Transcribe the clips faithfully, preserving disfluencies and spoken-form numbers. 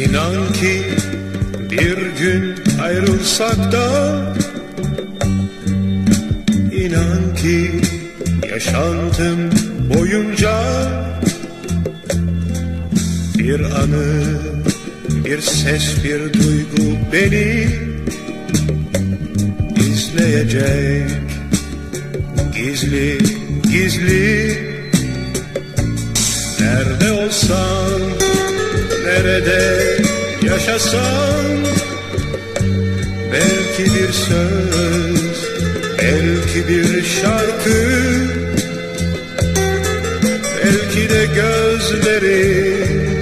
İnan ki bir gün ayrılsak da, İnan ki yaşantım boyunca bir anı, bir ses, bir duygu beni izleyecek. Gizli gizli, nerede olsan, nerede yaşasan, belki bir söz, belki bir şarkı, belki de gözleri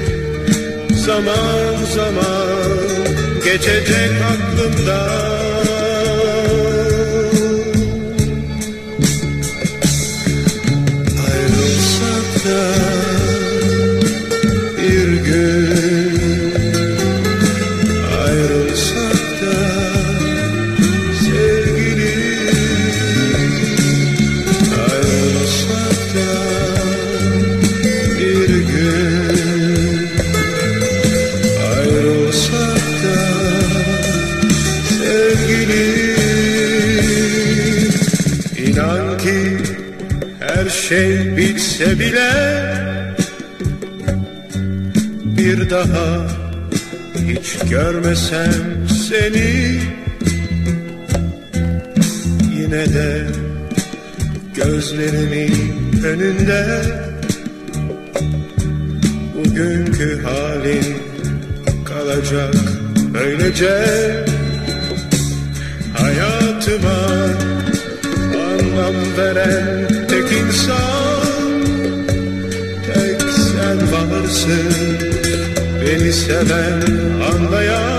zaman zaman geçecek aklımdan. Ayrılsak da bir gün, ayrılsak da sevgilim, ayrılsak da bir gün, ayrılsak da sevgilim. İnan ki her şey bitse bile bir daha hiç görmesem seni, yine de gözlerimin önünde bugünkü halin kalacak öylece. Hayatıma anlam veren tek insan, tek sen varsın, beni seven, anlayan.